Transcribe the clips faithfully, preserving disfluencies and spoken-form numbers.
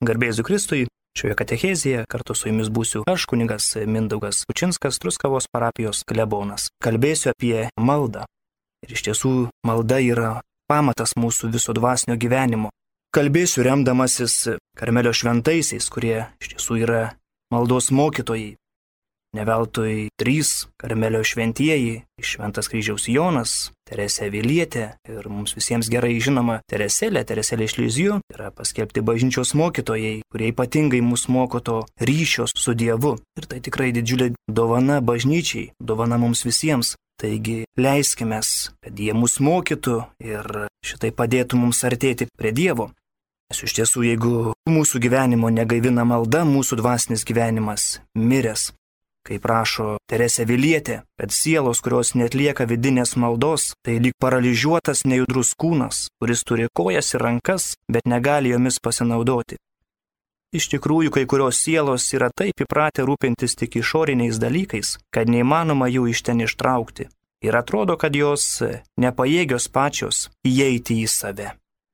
Garbėsiu Kristui, šioje katechezėje kartu su jumis būsiu aš, kunigas Mindaugas Kučinskas, Truskavos parapijos klebonas. Kalbėsiu apie maldą. Ir iš tiesų malda yra pamatas mūsų viso dvasinio gyvenimo. Kalbėsiu remdamasis Karmelio šventaisiais, kurie iš tiesų yra maldos mokytojai. Ne veltui trys Karmelio šventieji, Šventas Kryžiaus Jonas, Teresė Avilietė ir mums visiems gerai žinoma Tereselė, Tereselė iš Lizijų, yra paskelbti bažnyčios mokytojai, kurie ypatingai mus moko to ryšio su Dievu. Ir tai tikrai didžiulė dovana bažnyčiai, dovana mums visiems. Taigi leiskime, kad jie mus mokytų ir šitai padėtų mums artėti prie Dievo. Nes iš tiesų, jeigu mūsų gyvenimo negaivina malda, mūsų dvasinis gyvenimas miręs. Kaip rašo Teresė Avilietė, kad sielos, kurios netlieka vidinės maldos, tai lyg paralyžiuotas nejudrus kūnas, kuris turi kojas ir rankas, bet negali jomis pasinaudoti. Iš tikrųjų, kai kurios sielos yra taip įpratę rūpintis tik išoriniais dalykais, kad neįmanoma jų iš ten ištraukti. Ir atrodo, kad jos nepajėgios pačios įeiti į save.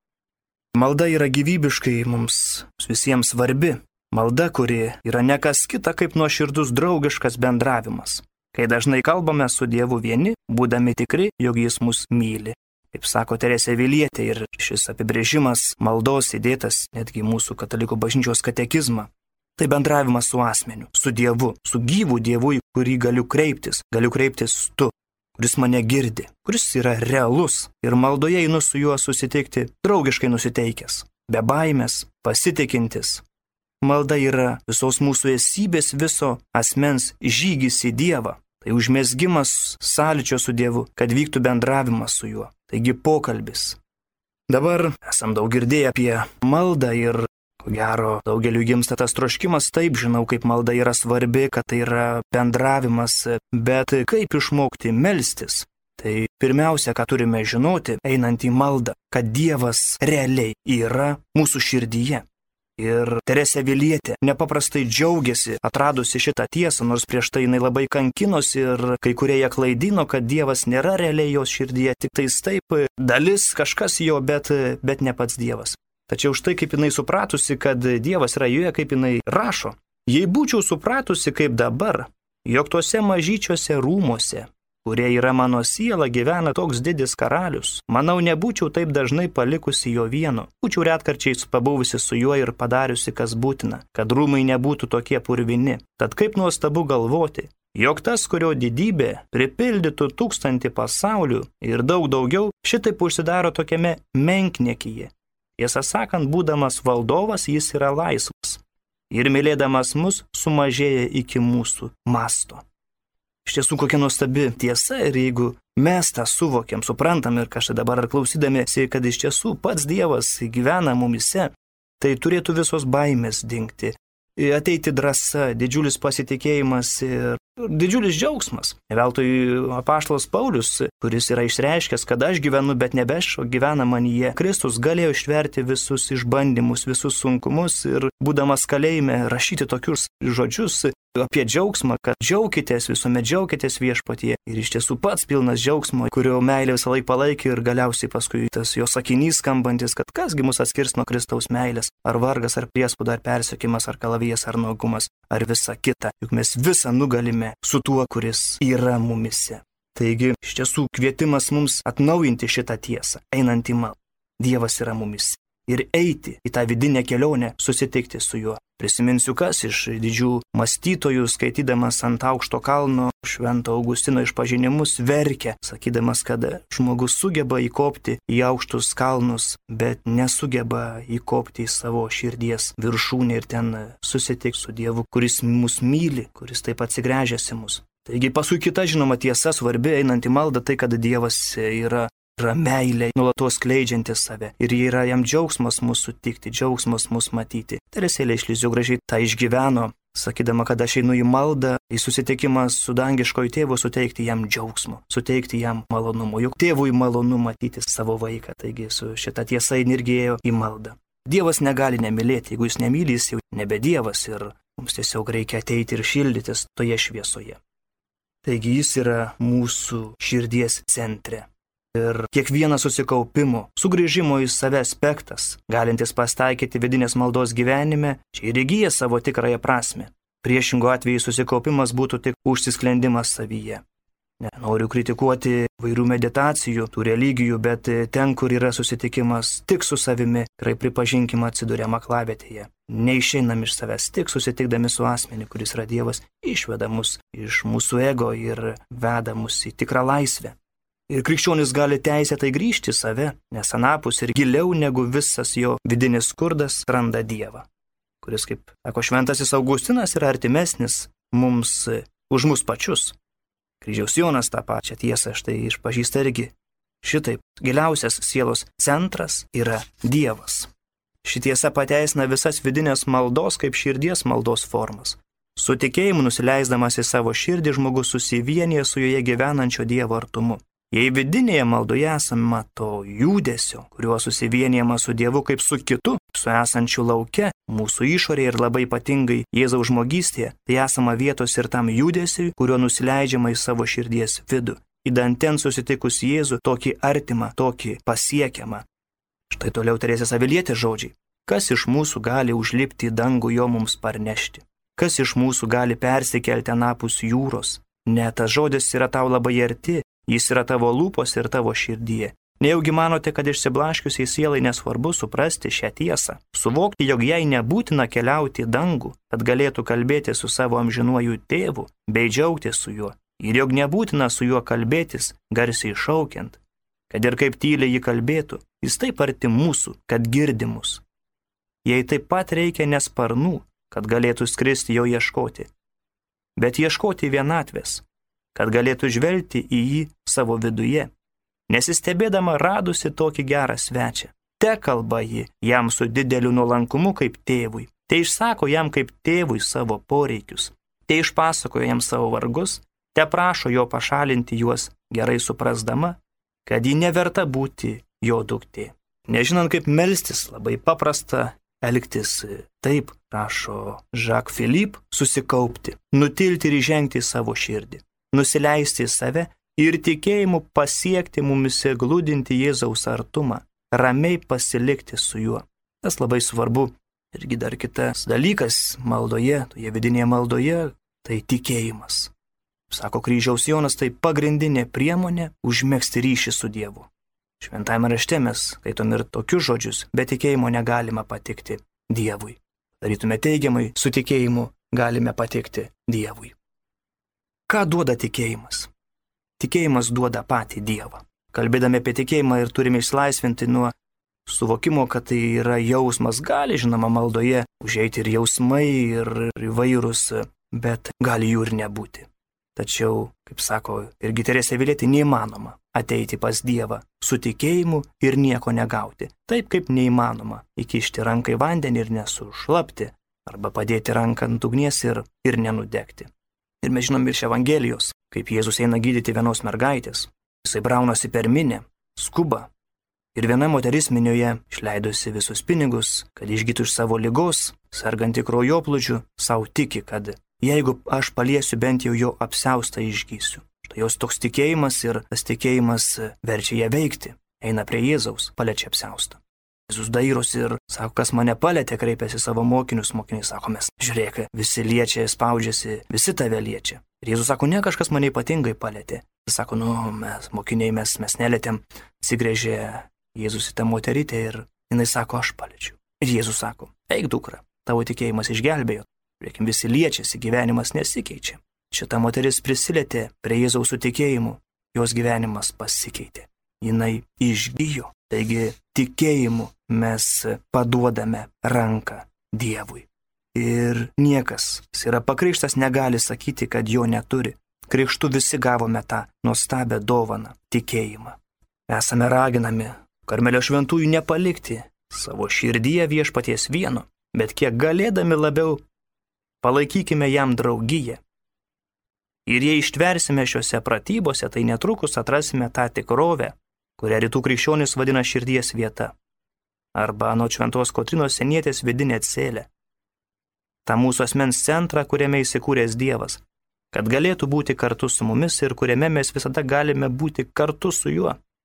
Malda yra gyvybiškai mums visiems svarbi. Malda, kuri yra ne kas kita kaip nuoširdus draugiškas bendravimas, kai dažnai kalbame su Dievu vieni, būdami tikri, jog Jis mus myli. Kaip sako Teresė Avilietė, ir šis apibrėžimas maldos įdėtas netgi mūsų katalikų bažnyčios katekizmą. Tai bendravimas su asmeniu, su Dievu, su gyvu Dievu, į kurį galiu kreiptis, galiu kreiptis tu, kuris mane girdi, kuris yra realus ir maldoje einu su juo susitikti draugiškai nusiteikęs, be baimės, pasitikintis. Malda yra visos mūsų esybės, viso asmens žygis į Dievą. Tai užmezgimas sąlyčio su Dievu, kad vyktų bendravimas su juo. Taigi pokalbis. Dabar esam daug girdėję apie maldą ir, ko gero, daugeliu gimsta tas troškimas, taip žinau, kaip malda yra svarbi, kad tai yra bendravimas, bet kaip išmokti melstis? Tai pirmiausia, ką turime žinoti, einant į maldą, kad Dievas realiai yra mūsų širdyje. Ir Teresė Avilietė nepaprastai džiaugiasi atradusi šitą tiesą, nors prieš tai jinai labai kankinosi ir kai kurie ją klaidino, kad Dievas nėra realiai jos širdyje, tik tais taip dalis kažkas jo, bet, bet ne pats Dievas. Tačiau štai kaip jinai supratusi, kad Dievas yra joje, kaip jinai rašo. Jei būčiau supratusi kaip dabar, jog tuose mažyčiuose rūmuose, kurie yra mano siela, gyvena toks didis karalius, manau, nebūčiau taip dažnai palikusi jo vieno. Būčiau retkarčiais pabuvusi su juo ir padariusi, kas būtina, kad rūmai nebūtų tokie purvini. Tad kaip nuostabu galvoti, jog tas, kurio didybė pripildytų tūkstantį pasaulių ir daug daugiau, šitaip užsidaro tokiame menkniekyje. Tiesą sakant, būdamas valdovas, jis yra laisvas. Ir mylėdamas mus sumažėja iki mūsų masto. Iš tiesų, kokia nuostabi tiesa, ir jeigu mes tą suvokiam, suprantam ir kažkai dabar klausydamiesi, kad iš tiesų pats Dievas gyvena mumise, tai turėtų visos baimės dingti, ateiti drąsa, didžiulis pasitikėjimas ir didžiulis džiaugsmas. Veltui apaštalas Paulius, kuris yra išreiškęs, kad aš gyvenu, bet nebe aš, o gyvena manyje. Kristus galėjo ištverti visus išbandymus, visus sunkumus ir būdamas kalėjime rašyti tokius žodžius apie džiaugsmą, kad džiaukitės, visuomet džiaukitės viešpatyje. Ir iš tiesų pats pilnas džiaugsmo, kurio meilė visą laiką palaikė ir galiausiai paskui tas jo sakinys skambantis, kad kasgi mus atskirs nuo Kristaus meilės, ar vargas, ar priespauda, ar persekiojimas, ar kalavijas, ar nuogumas, ar visa kita. Juk mes visą nugalime su tuo, kuris yra mumise. Taigi, iš tiesų kvietimas mums atnaujinti šitą tiesą, einant į maldą. Dievas yra mumise. Ir eiti į tą vidinę kelionę, susitikti su juo. Prisiminsiu, kas iš didžių mąstytojų, skaitydamas ant aukšto kalno Švento Augustino išpažinimus, verkia, sakydamas, kad žmogus sugeba įkopti į aukštus kalnus, bet nesugeba įkopti į savo širdies viršūnę ir ten susitikti su Dievu, kuris mus myli, kuris taip atsigręžęs į mus. Taigi paskui kita žinoma tiesa svarbi, einant į maldą, tai kad Dievas yra yra meilė, nuolatos skleidžiantis save. Ir yra jam džiaugsmas mūsų sutikti, džiaugsmas mūsų matyti. Teresėlė iš Lizijų gražiai tą išgyveno, sakydama, kad aš einu į maldą, į susitikimą su dangiškoju tėvu, suteikti jam džiaugsmo, suteikti jam malonumo. Juk tėvui malonu matyti savo vaiką, taigi su šita tiesa irgi ėjo į maldą. Dievas negali nemylėti, jeigu jis nemyli, jis jau nebe Dievas ir mums tiesiog reikia ateiti ir šildytis toje šviesoje. Taigi jis yra mūsų širdies centre. ir kiekvienas susikaupimo, sugrįžimo į save aspektas, galintis pastaikyti vidinės maldos gyvenime, čia ir įgyja savo tikrąją prasme. Priešingo atveju susikaupimas būtų tik užsisklendimas savyje. Nenoriu kritikuoti vairių meditacijų, tų religijų, bet ten, kur yra susitikimas tik su savimi, tikrai pripažinkime atsidūrėm aklavietėje. Neišeinam iš savęs, tik susitikdami su asmeniu, kuris yra Dievas, išveda mus iš mūsų ego ir veda mus į tikrą laisvę. Ir krikščionis gali teisėtai grįžti į save, nes anapus ir giliau negu visas jo vidinis skurdas randa Dievą, kuris, kaip sako šventasis Augustinas, yra artimesnis mums už mus pačius. Kryžiaus Jonas tą pačią tiesą štai išpažįsta irgi. Šitaip, giliausias sielos centras yra Dievas. Ši tiesa pateisina visas vidinės maldos kaip širdies maldos formas. Su tikėjimu nusileisdamas į savo širdį žmogus susivienyje su joje gyvenančio Dievo artumu. Jei vidinėje maldoje esama to judesio, kuriuo susivienijama su Dievu kaip su kitu, su esančiu lauke, mūsų išorėje ir labai ypatingai Jėzaus žmogystėje, tai esama vietos ir tam judesiui, kuriuo nusileidžiama į savo širdies vidų. Įdant ten susitikus Jėzų, tokį artimą, tokį pasiekiamą. Štai toliau Teresės Avilietės žodžiai. Kas iš mūsų gali užlipti į dangų jo mums parnešti? Kas iš mūsų gali persikelti anapus jūros? Ne, tas žodis yra tau labai arti. Jis yra tavo lūpos ir tavo širdyje. Nejaugi manote, kad išsiblaškiusiai sielai nesvarbu suprasti šią tiesą, suvokti, jog jai nebūtina keliauti į dangų, kad galėtų kalbėti su savo amžinuoju tėvu, bei džiaugtis su juo, ir jog nebūtina su juo kalbėtis, garsiai šaukiant, kad ir kaip tyliai jį kalbėtų, jis taip arti mūsų, kad girdi mus. Jai taip pat reikia ne sparnų, kad galėtų skristi jo ieškoti, bet ieškoti vienatvės, kad galėtų žvelgti į jį savo viduje, nesistebėdama radusi tokį gerą svečią. Te kalba ji jam su dideliu nuolankumu kaip tėvui, te išsako jam kaip tėvui savo poreikius, te išpasakoja jam savo vargus, te prašo jo pašalinti juos, gerai suprasdama, kad ji neverta būti jo duktė. Nežinant kaip melstis, labai paprasta elgtis taip, prašo Jacques Philippe, susikaupti, nutilti ir įžengti į savo širdį. Nusileisti į save ir tikėjimu pasiekti mumise glūdinti Jėzaus artumą, ramiai pasilikti su juo. Tas labai svarbu. Irgi dar kitas dalykas maldoje, toje vidinėje maldoje, tai tikėjimas. Sako Kryžiaus Jonas, tai pagrindinė priemonė užmegzti ryšį su Dievu. Šventajame rašte mes skaitom ir tokius žodžius, bet tikėjimo negalima patikti Dievui. Darytume teigiamai, su tikėjimu galime patikti Dievui. Ką duoda tikėjimas? Tikėjimas duoda patį Dievą. Kalbėdami apie tikėjimą ir turime išlaisvinti nuo suvokimo, kad tai yra jausmas. Gali, žinoma, maldoje užeiti ir jausmai, ir įvairūs, bet gali jų ir nebūti. Tačiau, kaip sako irgi Teresė Avilietė, neįmanoma ateiti pas Dievą su tikėjimu ir nieko negauti. Taip kaip neįmanoma įkišti ranką į vandenį ir nesušlapti, arba padėti ranką ant ugnies ir, ir nenudegti. Ir mes žinom iš Evangelijos, kaip Jėzus eina gydyti vienos mergaitės. Jisai braunasi per minę, skuba. Ir viena moteris minioje, išleidusi visus pinigus, kad išgytų iš savo ligos, serganti kraujoplūdžiu, savo tiki, kad jeigu aš paliesiu bent jau jo apsiaustą išgysiu. Štai jos toks tikėjimas ir tas tikėjimas verčia ją veikti. Eina prie Jėzaus, paliečia apsiaustą. Jėzus dairosi ir sako, kas mane palėtė, kreipiasi savo mokinius, mokiniai sako, mes žiūrėk, visi liečia, spaudžiasi, visi tave liečia. Ir Jėzus sako, ne, kažkas mane ypatingai palėtė. Jis sako, nu, mes, mokiniai, mes, mes nelėtėm, atsigrėžė Jėzus į tą moterytę ir jinai sako, aš paliečiu. Ir Jėzus sako, eik dukra, tavo tikėjimas išgelbėjo. Reikim, visi liečiasi, gyvenimas nesikeičia. Šita moteris prisilietė prie Jėzaus su tikėjimu, jos gyvenimas pasikeitė. Jinai išgijo. Taigi tikėjimu mes paduodame ranką Dievui. Ir niekas, jis yra pakrikštas, negali sakyti, kad jo neturi. Krikštu visi gavome tą nuostabią dovaną – tikėjimą. Esame raginami Karmelio šventųjų nepalikti savo širdyje viešpaties vieno, bet kiek galėdami labiau palaikykime jam draugiją. Ir jei ištversime šiuose pratybose, tai netrukus atrasime tą tikrovę, kurią rytų krikščionys vadina širdies vieta, arba anot šventos Kotrynos Sienietės vidinė celė. Ta mūsų asmens centrą, kuriame įsikūręs Dievas, kad galėtų būti kartu su mumis ir kuriame mes visada galime būti kartu su juo.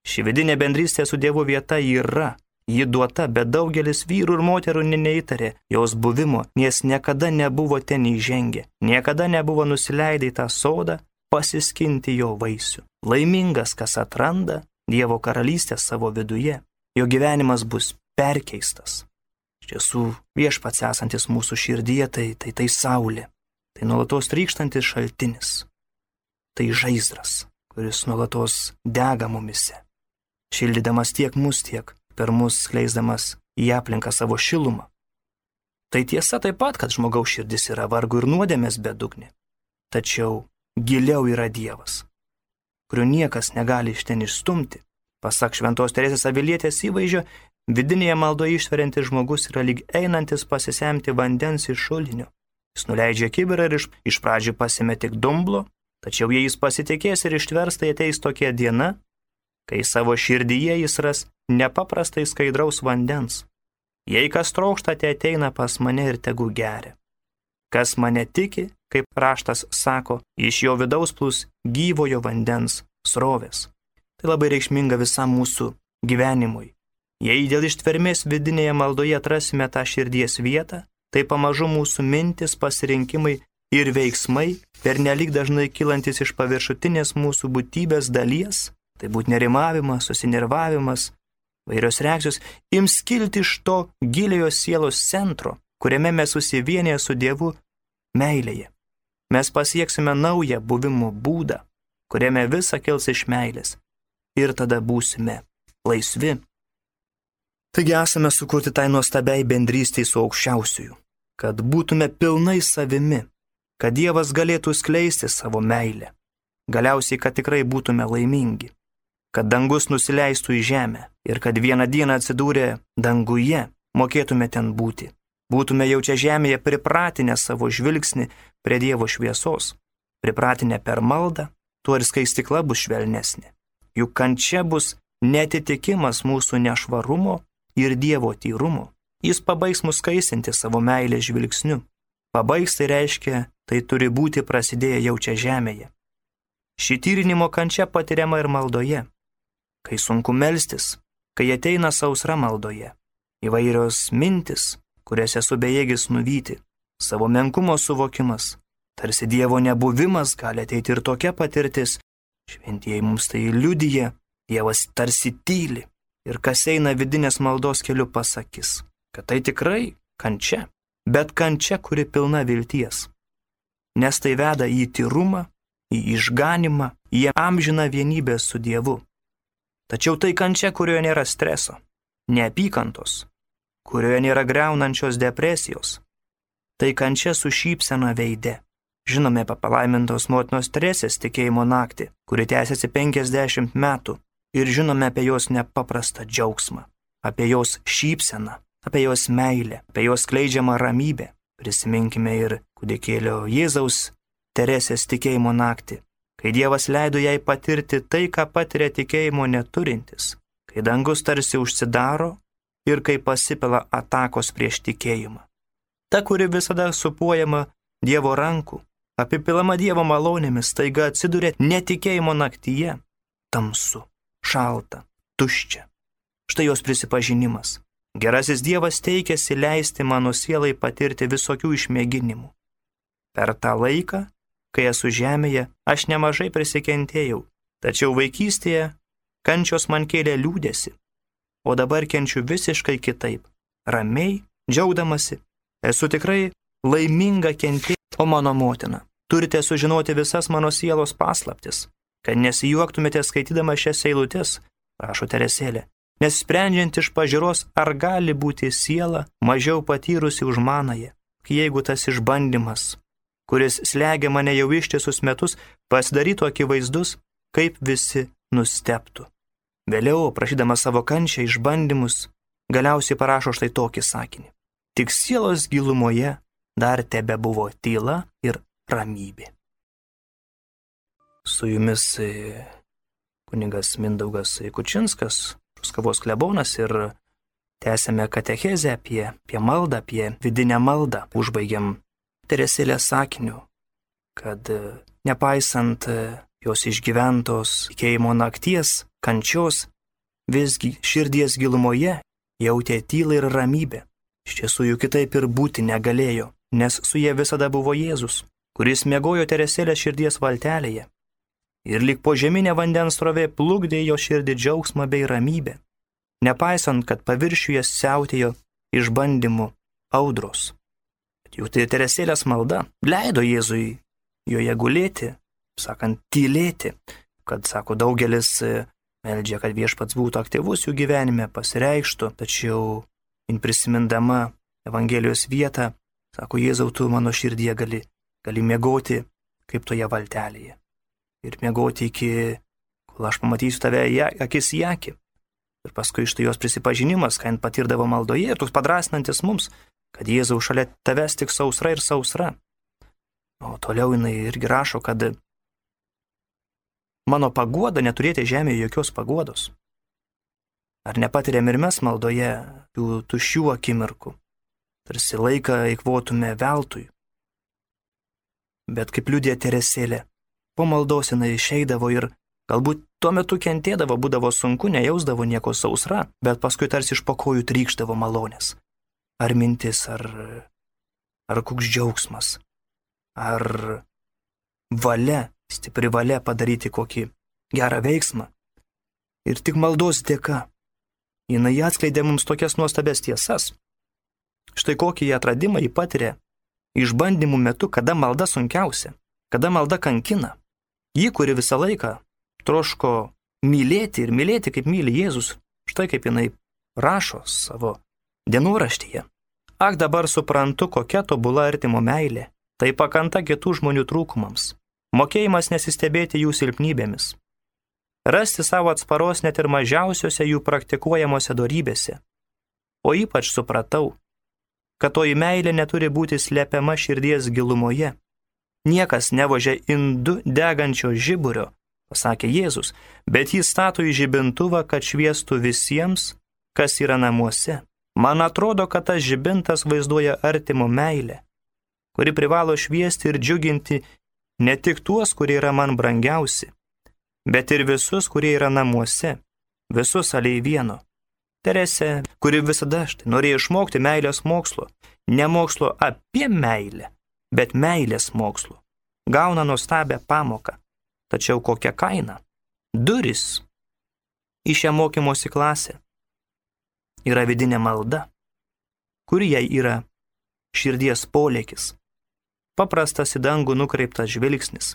Ši vidinė bendrystė su Dievu vieta yra, ji duota, bet daugelis vyrų ir moterų neįtarė jos buvimo, nes niekada nebuvo ten įžengę, niekada nebuvo nusileidę į tą sodą pasiskinti jo vaisių. Laimingas, kas atranda Dievo karalystę savo viduje, jo gyvenimas bus perkeistas. Iš tiesų, viešpats esantis mūsų širdyje, tai tai, tai saulė, tai nuolatos trykštantis šaltinis, tai žaizdras, kuris nuolatos dega mumise, šildydamas tiek mus, tiek per mus skleisdamas į aplinką savo šilumą. Tai tiesa taip pat, kad žmogaus širdis yra vargų ir nuodėmės bedugnė, tačiau giliau yra Dievas, kurio niekas negali iš ten išstumti. Pasak Šventos Teresės Avilietės įvaizdžio, vidinėje maldoje ištveriantis žmogus yra lyg einantis pasisemti vandens iš šulinio. Jis nuleidžia kibirą ir iš, iš pradžių pasime tik dumblo, tačiau jei jis pasitikės ir ištvers, tai ateis tokia diena, kai savo širdyje jis ras nepaprastai skaidraus vandens. Jei kas trokšta, tai ateina pas mane ir tegu geria. Kas mane tiki, kaip raštas sako, iš jo vidaus plūs gyvojo vandens srovės. Tai labai reikšminga visam mūsų gyvenimui. Jei dėl ištvermės vidinėje maldoje atrasime tą širdies vietą, tai pamažu mūsų mintis, pasirinkimai ir veiksmai, pernelyg dažnai kylantis iš paviršutinės mūsų būtybės dalies, tai būt nerimavimas, susinervavimas, vairios reakcijos, ims kilti iš to giliojo sielos centro, kuriame mes susivienėję su Dievu meilėje. Mes pasieksime naują buvimo būdą, kuriame visa kils iš meilės. Ir tada būsime laisvi. Taigi esame sukurti tai nuostabiai bendrystei su aukščiausiuoju, kad būtume pilnai savimi, kad Dievas galėtų skleisti savo meilę, galiausiai, kad tikrai būtume laimingi, kad dangus nusileistų į žemę ir kad vieną dieną atsidūrę danguje mokėtume ten būti. Būtume jau čia žemėje pripratinę savo žvilgsnį prie Dievo šviesos, pripratinę per maldą, tuo ir skaistikla bus švelnesnė. Juk kančia bus netitikimas mūsų nešvarumo ir Dievo tyrumo. Jis pabaigs mus skaisinti savo meilės žvilgsniu. Pabaigs tai reiškia, tai turi būti prasidėję jau čia žemėje. Ši tyrinimo kančia patiriama ir maldoje. Kai sunku melstis, kai ateina sausra maldoje, įvairios mintis, kurias esu bejėgis nuvyti, savo menkumo suvokimas, tarsi Dievo nebuvimas, gali ateiti ir tokia patirtis. Šventieji mums tai liudija, Dievas tarsi tyli ir kas eina vidinės maldos keliu pasakys, kad tai tikrai kančia, bet kančia, kuri pilna vilties. Nes tai veda į tyrumą, į išganimą, į amžiną vienybę su Dievu. Tačiau tai kančia, kurioje nėra streso, neapykantos, kurioje nėra greunančios depresijos. Tai kančia su šypsena veide. Žinome apie palaimintos motinos Teresės tikėjimo naktį, kuri tęsiasi penkiasdešimt metų, ir žinome apie jos nepaprastą džiaugsmą, apie jos šypseną, apie jos meilę, apie jos skleidžiamą ramybę. Prisiminkime ir kūdikėlio Jėzaus Teresės tikėjimo naktį, kai Dievas leido jai patirti tai, ką patiria tikėjimo neturintis, kai dangus tarsi užsidaro ir kai pasipila atakos prieš tikėjimą. Ta, kuri visada supuojama Dievo rankų, apipilama Dievo malonėmis, staiga atsiduria netikėjimo naktyje, tamsu, šalta, tuščia. Štai jos prisipažinimas. Gerasis Dievas teikėsi leisti mano sielai patirti visokių išmėginimų. Per tą laiką, kai esu žemėje, aš nemažai prisikentėjau, tačiau vaikystėje kančios man kėlė liūdėsi, o dabar kenčiu visiškai kitaip, ramiai, džiaugdamasi, esu tikrai laiminga kentėti. O mano motina, turite sužinoti visas mano sielos paslaptis, kad nesijuoktumėte skaitydama šias eilutes, rašo Teresėlė, nes sprendžiant iš pažiūros, ar gali būti siela mažiau patyrusi už manąją, jeigu tas išbandymas, kuris slegia mane jau ištisus metus, pasidarytų akivaizdus, kaip visi nustebtų. Vėliau, prašydama savo kančią išbandymus, galiausiai parašo štai tokį sakinį. Tik sielos gilumoje dar tebe buvo tyla ir ramybė. Su jumis kunigas Mindaugas Kučinskas, Truskavos klebonas, ir tęsėme katechezę apie, apie maldą, apie vidinę maldą. Užbaigiam Teresėlės sakiniu, kad nepaisant jos išgyventos tikėjimo nakties, kančios, visgi širdies gilumoje jautė tylą ir ramybę. Iš tiesų jų kitaip ir būti negalėjo, nes su jie visada buvo Jėzus, kuris miegojo Teresėlės širdies valtelėje. Ir lyg požeminė vandens srovė plukdė jo širdį džiaugsmą bei ramybę, nepaisant, kad paviršiuje siautėjo išbandymų audros. Jų tai Teresėlės malda leido Jėzui joje gulėti, sakant, tylėti, kad, sako, daugelis meldžia, kad viešpats būtų aktyvus jų gyvenime, pasireikštų, tačiau in prisimindama Evangelijos vietą, sako, Jėzau, tu mano širdyje gali, gali miegoti kaip toje valtelėje. Ir miegoti iki, kol aš pamatysiu tave akis į akį. Ir paskui iš tai jos prisipažinimas, ką jin patirdavo maldoje, ir toks padrasinantis mums, kad Jėzau šalia tavęs tik sausra ir sausra. O toliau jinai irgi rašo, kad mano paguoda neturėti žemėje jokios paguodos. Ar nepatiriam ir mes maldoje tų tuščių akimirkų, tarsi laiką eikvotume veltui. Bet kaip liudija Teresėlė, po maldos jinai išeidavo ir galbūt tuo metu kentėdavo, būdavo sunku, nejausdavo nieko sausra, bet paskui tarsi iš po kojų trykšdavo malonės. Ar mintis, ar, ar koks džiaugsmas, ar valia, stipri valia padaryti kokį gerą veiksmą. Ir tik maldos dėka jinai atskleidė mums tokias nuostabės tiesas. Štai kokį atradimą jį patiria išbandymų metu, kada malda sunkiausia, kada malda kankina. Ji, kuri visą laiką troško mylėti ir mylėti, kaip myli Jėzus, štai kaip jinai rašo savo dienoraštyje. Ak, dabar suprantu, kokia tobula artimo meilė, tai pakanta kitų žmonių trūkumams, mokėjimas nesistebėti jų silpnybėmis, rasti savo atsparos net ir mažiausiose jų praktikuojamose dorybėse. O ypač supratau, kad toji meilė neturi būti slepiama širdies gilumoje. Niekas nevožia indu degančio žiburio, pasakė Jėzus, bet jį stato į žibintuvą, kad šviestų visiems, kas yra namuose. Man atrodo, kad tas žibintas vaizduoja artimo meilę, kuri privalo šviesti ir džiuginti ne tik tuos, kurie yra man brangiausi, bet ir visus, kurie yra namuose, visus aliai vieno. Teresė, kuri visada štai norėjo išmokti meilės mokslo, ne mokslo apie meilę, bet meilės mokslo, gauna nuostabią pamoką. Tačiau kokia kaina? Durys į šią mokymosi klasę yra vidinė malda, kuri jai yra širdies polėkis, paprastas į dangų nukreiptas žvilgsnis,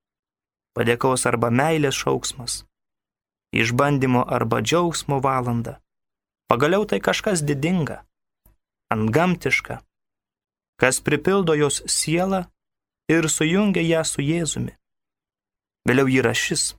padėkos arba meilės šauksmas, išbandymo arba džiaugsmo valanda. Pagaliau tai kažkas didinga, antgamtiška, kas pripildo jos sielą ir sujungia ją su Jėzumi. Vėliau yra šis.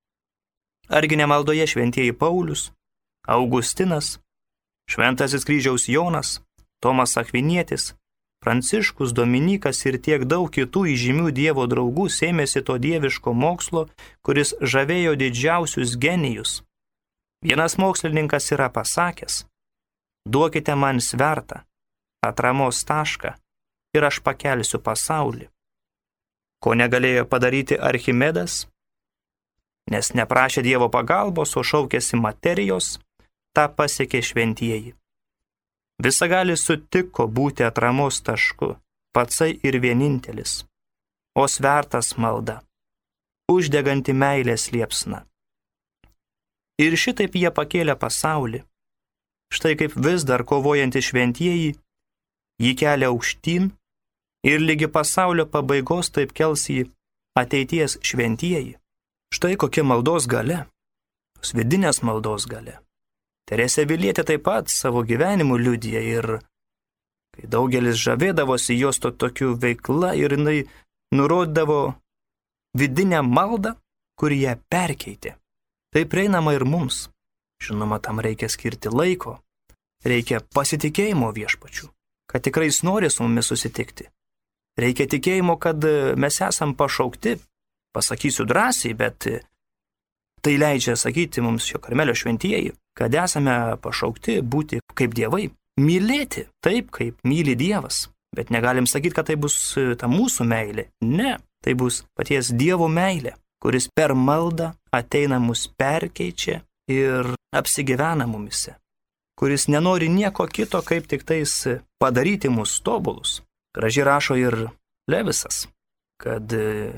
Argi nemaldoje šventieji Paulius, Augustinas, Šventasis kryžiaus Jonas, Tomas Akvinietis, Pranciškus, Dominikas ir tiek daug kitų įžymių Dievo draugų sėmėsi to dieviško mokslo, kuris žavėjo didžiausius genijus. Vienas mokslininkas yra pasakęs, duokite man svertą, atramos tašką ir aš pakelsiu pasaulį. Ko negalėjo padaryti Archimedas, nes neprašė Dievo pagalbos, o šaukėsi materijos, tą pasiekė šventieji. Visagalis sutiko būti atramos tašku, patsai ir vienintelis, o svertas malda, uždeganti meilės liepsna. Ir šitaip jie pakėlė pasaulį. Štai kaip vis dar kovojantys šventieji, jį kelia aukštyn ir lygi pasaulio pabaigos taip kels jį ateities šventieji. Štai kokia maldos galia, vidinės maldos galia. Teresė Avilietė taip pat savo gyvenimu liudija ir kai daugelis žavėdavosi jos to tokių veikla ir jinai nurodavo vidinę maldą, kuri ją perkeitė. Tai prieinama ir mums. Žinoma, tam reikia skirti laiko, reikia pasitikėjimo viešpačiu, kad tikrai jis nori su mumis susitikti. Reikia tikėjimo, kad mes esam pašaukti, pasakysiu drąsiai, bet tai leidžia sakyti mums šio Karmelio šventieji, kad esame pašaukti būti kaip dievai, mylėti taip, kaip myli Dievas. Bet negalim sakyti, kad tai bus ta mūsų meilė. Ne, tai bus paties Dievo meilė, kuris per maldą ateina mus perkeičia ir apsigyvena mumise, kuris nenori nieko kito, kaip tik tais padaryti mus tobulus. Gražiai rašo ir Levisas, kad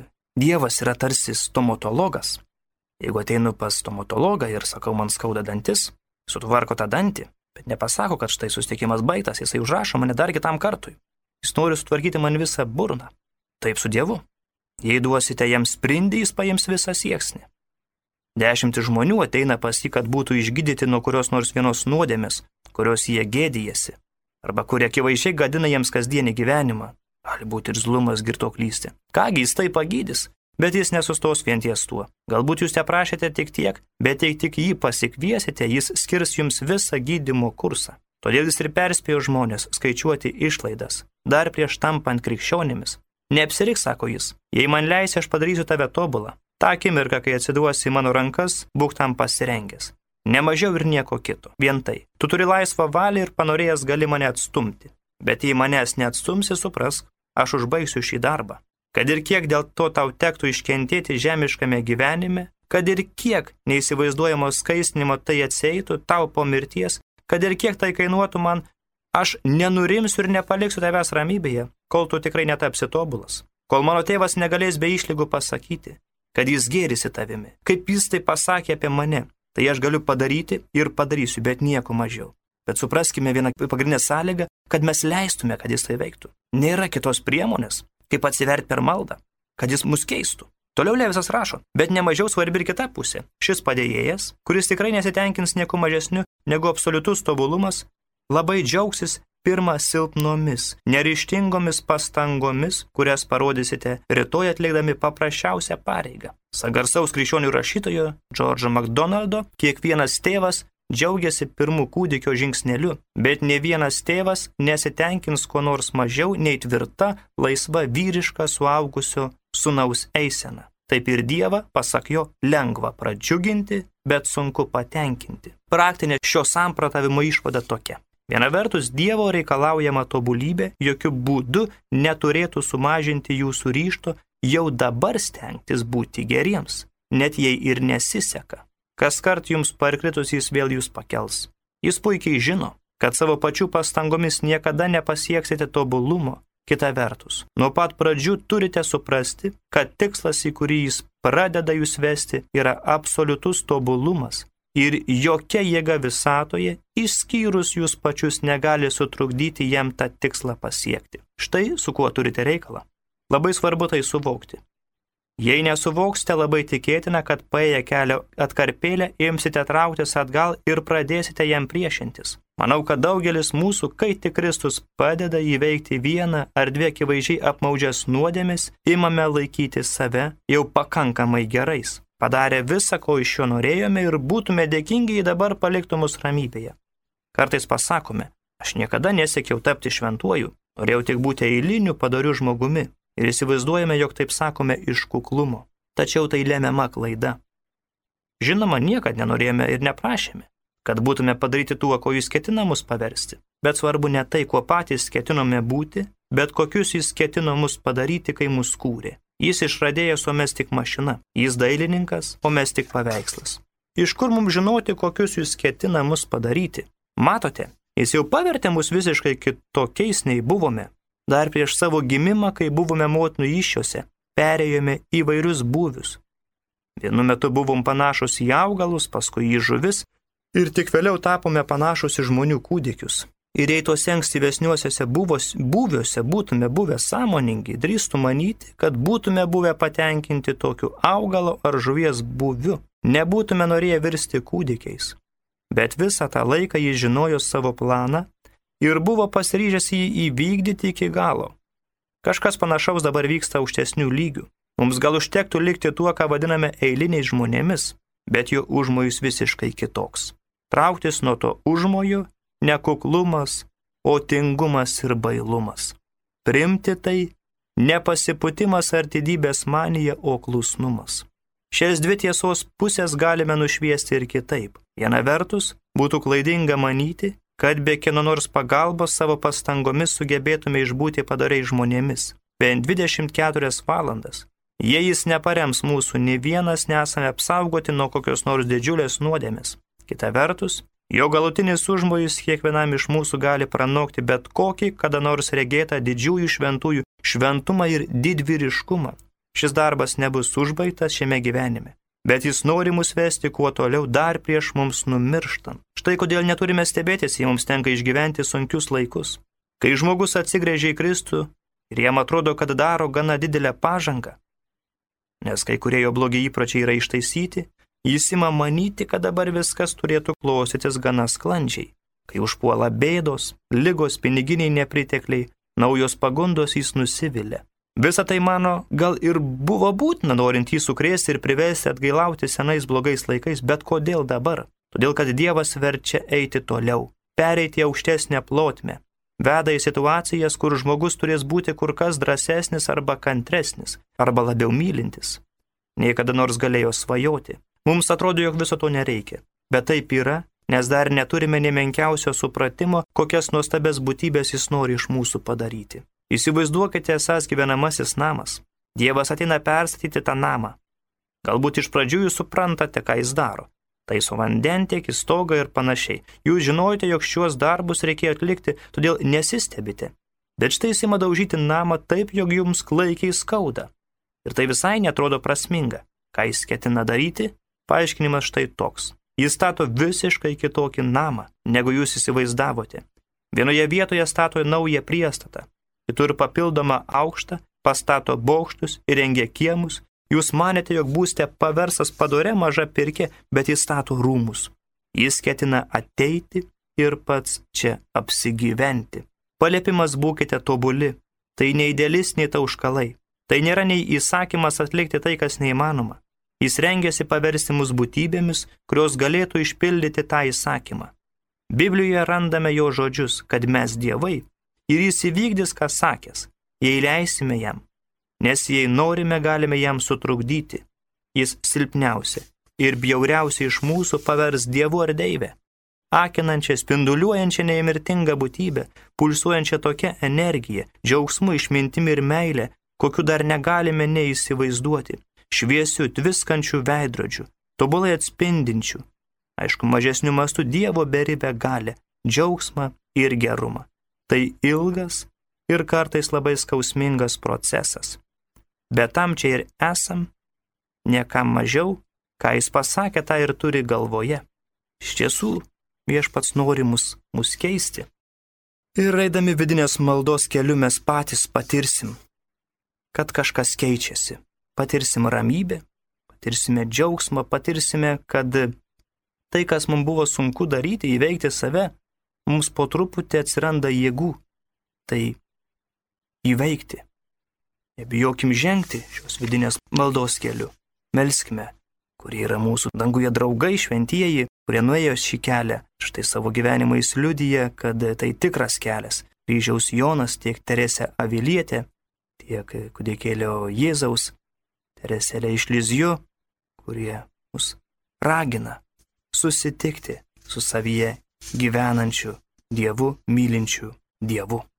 Dievas yra tarsi stomatologas. Jeigu ateinu pas stomatologą ir sakau, man skauda dantis, sutvarko tą dantį, bet nepasako, kad štai susitikimas baigtas, jisai užrašo mane dar kitam kartui. Jis nori sutvarkyti man visą burną. Taip su Dievu. Jei duosite jam sprindį, jis paims visą sieksnį. Dešimtis žmonių ateina pas jį, kad būtų išgydyti nuo kurios nors vienos nuodėmės, kurios jie gėdijasi, arba kurie akivaizdžiai gadina jiems kasdienį gyvenimą. Gali būti ir zlumas, girtuoklystė. Kągi jis tai pagydys, bet jis nesustos vien ties tuo. Galbūt jūs te prašėte tik tiek, bet jei tik jį pasikviesite, jis skirs jums visą gydymo kursą. Todėl jis ir perspėjo žmonės skaičiuoti išlaidas, dar prieš tampant krikščionimis. Neapsirik, sako jis, jei man leisi, aš padarysiu tave tobulą. Ta akimirka, kai atsiduosi į mano rankas, būk tam pasirengęs. Ne mažiau ir nieko kito. Vien tai. Tu turi laisvą valią ir panorėjęs gali mane atstumti. Bet jei manęs neatstumsi, suprask, aš užbaigsiu šį darbą. Kad ir kiek dėl to tau tektų iškentėti žemiškame gyvenime, kad ir kiek neįsivaizduojamo skaistinimo tai atseitų tau po mirties, kad ir kiek tai kainuotų man, aš nenurimsiu ir nepaliksiu tavęs ramybėje, kol tu tikrai netapsi tobulas. Kol mano tėvas negalės be išlygų pasakyti, kad jis gėrisi tavimi. Kaip jis tai pasakė apie mane, tai aš galiu padaryti ir padarysiu, bet nieko mažiau. Bet supraskime vieną pagrindinę sąlygą, kad mes leistume, kad jis tai veiktų. Nėra kitos priemonės, kaip atsiverti per maldą, kad jis mus keistų. Toliau Levisas rašo, bet nemažiau svarbi ir kita pusė. Šis padėjėjas, kuris tikrai nesitenkins nieko mažesniu negu absoliutus tobulumas, labai džiaugsis pirma silpnomis, neryžtingomis pastangomis, kurias parodysite rytoj atlikdami paprasčiausią pareigą. Sagarsaus krikščionių rašytojo Džordžo Makdonaldo kiekvienas tėvas džiaugiasi pirmų kūdikio žingsneliu, bet ne vienas tėvas nesitenkins ko nors mažiau nei tvirta, laisva, vyriška suaugusio sūnaus eisena. Taip ir Dievą, pasak jo, lengva pradžiuginti, bet sunku patenkinti. Praktinė šio samprotavimo išvada tokia. Viena vertus, Dievo reikalaujama tobulybė jokių būdų neturėtų sumažinti jūsų ryžto jau dabar stengtis būti geriems, net jei ir nesiseka. Kas kart jums parkritus jis vėl jūs pakels. Jis puikiai žino, kad savo pačių pastangomis niekada nepasieksite tobulumo. Kita vertus, nuo pat pradžių turite suprasti, kad tikslas, į kurį jis pradeda jūs vesti, yra absoliutus tobulumas. Ir jokia jėga visatoje, išskyrus jūs pačius, negali sutrukdyti jam tą tikslą pasiekti. Štai su kuo turite reikalą. Labai svarbu tai suvokti. Jei nesuvoksite, labai tikėtina, kad paėję kelio atkarpėlę imsite trauktis atgal ir pradėsite jam priešintis. Manau, kad daugelis mūsų, kai tik Kristus padeda įveikti vieną ar dvi akivaizdžiai apmaudžias nuodėmes, imame laikyti save jau pakankamai gerais. Padarę visą, ko iš jo norėjome ir būtume dėkingi, jei dabar paliktų mus ramybėje. Kartais pasakome, aš niekada nesiekiau tapti šventuoju, norėjau tik būti eiliniu padoriu žmogumi. Ir įsivaizduojame, jog taip sakome iš kuklumo. Tačiau tai lemiama klaida. Žinoma, niekad nenorėjome ir neprašėme, kad būtume padaryti tuo, ko jis ketina mus paversti. Bet svarbu ne tai, kuo patys ketinome būti, bet kokius jis ketino mus padaryti, kai mus kūrė. Jis išradėjas, o mes tik mašina. Jis dailininkas, o mes tik paveikslas. Iš kur mums žinoti, kokius jis ketina mus padaryti? Matote, jis jau pavertė mus visiškai kitokiais nei buvome. Dar prieš savo gimimą, kai buvome motinų įsčiose, perėjome įvairius būvius. Vienu metu buvom panašus į augalus, paskui į žuvis ir tik vėliau tapome panašus į žmonių kūdikius. Ir jei tuose ankstyvesniuosiuose būviuose būtume buvę sąmoningi, drįstų manyti, kad būtume buvę patenkinti tokiu augalo ar žuvies būviu, nebūtume norėję virsti kūdikiais. Bet visą tą laiką jis žinojo savo planą ir buvo pasiryžęs jį įvykdyti iki galo. Kažkas panašaus dabar vyksta aukštesnių lygių. Mums gal užtektų likti tuo, ką vadiname eiliniais žmonėmis, bet jo užmojus visiškai kitoks. Trauktis nuo to užmojo ne kuklumas, o tingumas ir bailumas. Primti tai nepasipūtimas ar didybės manija, o klusnumas. Šias dvi tiesos pusės galime nušviesti ir kitaip. Viena vertus, būtų klaidinga manyti, kad be kieno nors pagalbos savo pastangomis sugebėtume išbūti padoriai žmonėmis. Bent dvidešimt keturias valandas, Jei jis neparems mūsų, ne vienas nesame apsaugoti nuo kokios nors didžiulės nuodėmės. Kita vertus, jo galutinis užmojis kiekvienam iš mūsų gali pranokti bet kokį kada nors regėtą didžiųjų šventųjų šventumą ir didvyriškumą. Šis darbas nebus užbaigtas šiame gyvenime, bet jis nori mus vesti kuo toliau dar prieš mums numirštant. Štai kodėl neturime stebėtis, jei mums tenka išgyventi sunkius laikus. Kai žmogus atsigręžia į Kristų ir jam atrodo, kad daro gana didelę pažangą, nes kai kurie jo blogi įpročiai yra ištaisyti, jis ima manyti, kad dabar viskas turėtų klostytis gana sklandžiai. Kai užpuola bėdos, ligos, piniginiai nepritekliai, naujos pagundos, jis nusivilia. Visą tai mano gal ir buvo būtina, norint jį sukrėsti ir priversti atgailauti senais blogais laikais, bet kodėl dabar? Todėl, kad Dievas verčia eiti toliau, pereiti aukštesnę plotmę, veda į situacijas, kur žmogus turės būti kur kas drąsesnis arba kantresnis, arba labiau mylintis, nei kada nors galėjo svajoti. Mums atrodo, jog viso to nereikia, bet taip yra, nes dar neturime nė menkiausio supratimo, kokias nuostabes būtybės jis nori iš mūsų padaryti. Įsivaizduokite esas gyvenamasis namas. Dievas ateina perstatyti tą namą. Galbūt iš pradžių jūs suprantate, ką jis daro. Taiso vandentiekį, stogą ir panašiai. Jūs žinojote, jog šiuos darbus reikėjo atlikti, todėl nesistebite. Bet štai jis ima daužyti namą taip, jog jums klaikiai skauda. Ir tai visai netrodo prasminga. Ką jis ketina daryti? Paaiškinimas štai toks. Jis stato visiškai kitokį namą, negu jūs įsivaizdavote. Vienoje vietoje stato naują priestatą. Kitur papildomą aukštą, pastato bokštus ir rengia kiemus. Jūs manėte, jog būsite paversas padore maža pirkė, bet jis stato rūmus. Jis ketina ateiti ir pats čia apsigyventi. Paliepimas būkite tobuli. Tai ne idealistiniai tauškalai. Tai nėra nei įsakymas atlikti tai, kas neįmanoma. Jis rengiasi paversti mus būtybėmis, kurios galėtų išpildyti tą įsakymą. Biblijoje randame jo žodžius, kad mes dievai, ir jis įvykdys, ką sakęs, jei leisime jam, nes jei norime, galime jam sutrukdyti. Jis silpniausia ir bjauriausia iš mūsų pavers dievu ar deivę. Akinančią, spinduliuojančią neįmirtingą būtybę, pulsuojančią tokią energiją, džiaugsmu, išmintimi ir meilę, kokiu dar negalime neįsivaizduoti, šviesių, tviskančių veidrodžių, tobulai atspindinčių, aišku, mažesnių mastų Dievo beribę galę, džiaugsmą ir gerumą. Tai ilgas ir kartais labai skausmingas procesas. Bet tam čia ir esam, niekam mažiau, ką jis pasakė, tą ir turi galvoje. Iš tiesų, viešpats nori mus, mus keisti. Ir eidami vidinės maldos keliu mes patys patirsim, kad kažkas keičiasi. Patirsim ramybę, patirsime džiaugsmą, patirsime, kad tai, kas mums buvo sunku daryti, įveikti save, mums po truputį atsiranda jėgų tai įveikti. Nebijokim žengti šios vidinės maldos keliu. Melskime, kurie yra mūsų danguje draugai, šventieji, kurie nuėjo šį kelią. Štai savo gyvenimais liudija, kad tai tikras kelias. Kryžiaus Jonas, tiek Teresė Avilietė, tiek kūdikėlio Jėzaus, Tereselė iš Lizjo, kurie mus ragina susitikti su savyje gyvenančiu Dievu, mylinčiu Dievu.